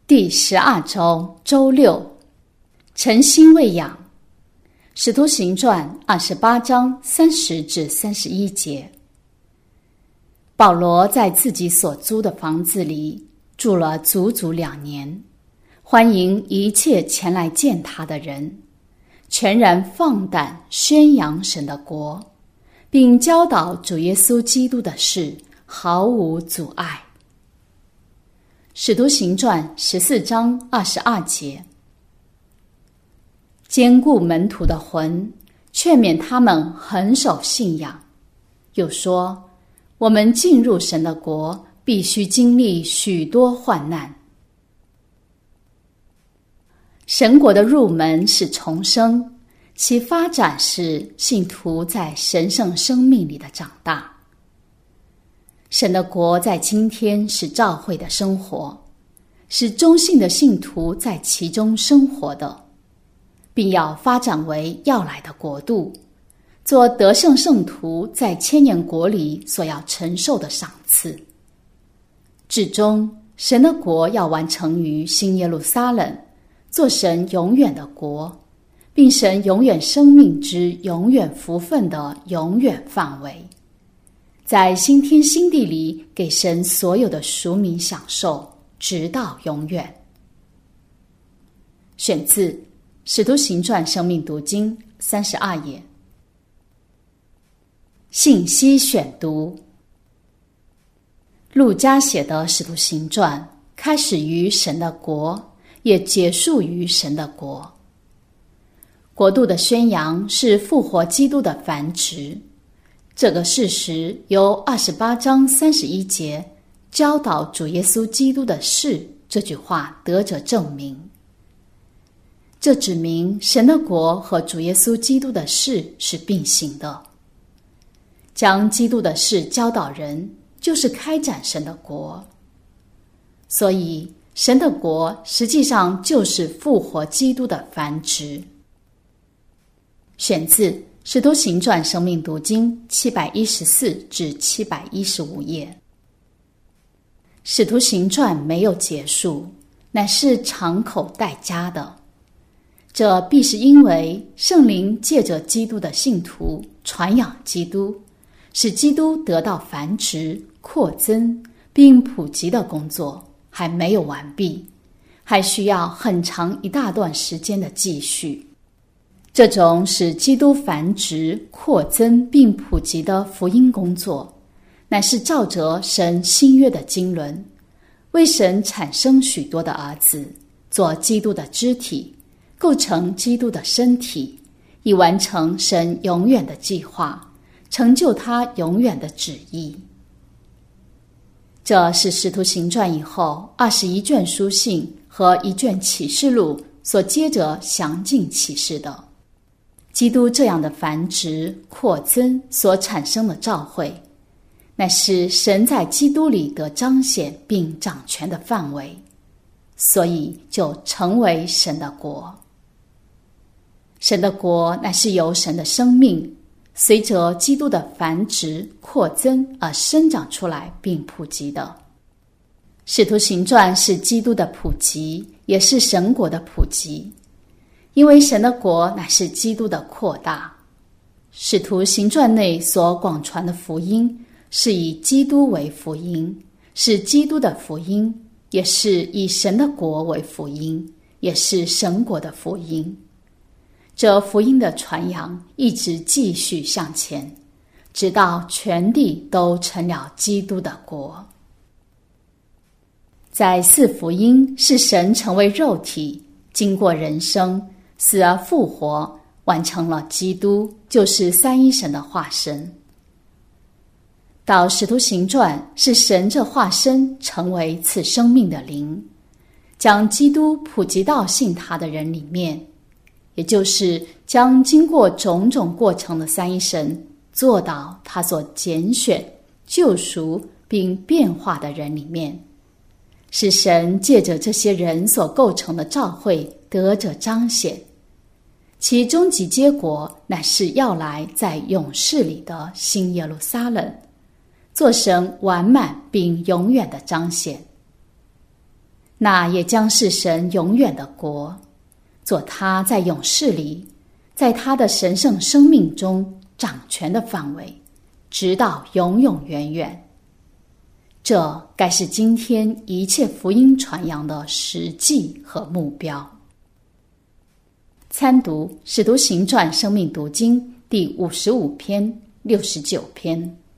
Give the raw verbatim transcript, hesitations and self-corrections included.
第十二周周六，诚心喂养。使徒行传二十八章三十至三十一节。保罗在自己所租的房子里住了足足两年，欢迎一切前来见他的人，全然放胆宣扬神的国，并教导主耶稣基督的事，毫无阻碍。使徒行传十四章二十二节。坚固门徒的魂，劝勉他们恒守信仰。又说，我们进入神的国，必须经历许多患难。神国的入门是重生，其发展是信徒在神圣生命里的长大。神的国在今天是教会的生活，是忠信的信徒在其中生活的，并要发展为要来的国度，做得胜圣徒在千年国里所要承受的赏赐。至终，神的国要完成于新耶路撒冷，做神永远的国，并神永远生命之永远福分的永远范围，在新天新地里给神所有的属民享受，直到永远。选自《使徒行传》生命读经三十二页。信息选读。路加写的《使徒行传》开始于神的国，也结束于神的国。国度的宣扬是复活基督的繁殖，这个事实由二十八章三十一节教导主耶稣基督的事这句话得着证明。这指明神的国和主耶稣基督的事是并行的。将基督的事教导人，就是开展神的国。所以神的国实际上就是复活基督的繁殖。选自《使徒行传》生命读经七百一十四至七百一十五页。使徒行传没有结束，乃是长口待加的。这必是因为圣灵借着基督的信徒传扬基督，使基督得到繁殖、扩增并普及的工作还没有完毕，还需要很长一大段时间的继续。这种使基督繁殖、扩增并普及的福音工作，乃是照着神新约的经纶，为神产生许多的儿子，做基督的肢体，构成基督的身体，以完成神永远的计划，成就他永远的旨意。这是使徒行传以后二十一卷书信和一卷启示录所接着详尽启示的。基督这样的繁殖、扩增所产生的召会，乃是神在基督里得彰显并掌权的范围，所以就成为神的国。神的国乃是由神的生命随着基督的繁殖、扩增而生长出来并普及的。使徒行传是基督的普及，也是神国的普及，因为神的国乃是基督的扩大。使徒行传内所广传的福音是以基督为福音，是基督的福音，也是以神的国为福音，也是神国的福音。这福音的传扬一直继续向前，直到全地都成了基督的国。在四福音是神成为肉体，经过人生，死而复活，完成了基督，就是三一神的化身。到使徒行传是神这化身成为赐生命的灵，将基督普及到信他的人里面，也就是将经过种种过程的三一神做到他所拣选、救赎并变化的人里面，使神借着这些人所构成的召会得着彰显，其终极结果乃是要来在永世里的新耶路撒冷，做神完满并永远的彰显。 那也将是神永远的国，做他在永世里，在他的神圣生命中掌权的范围，直到永永远远。这该是今天一切福音传扬的实际和目标。参读《使徒行传》生命读经第五十五篇、六十九篇。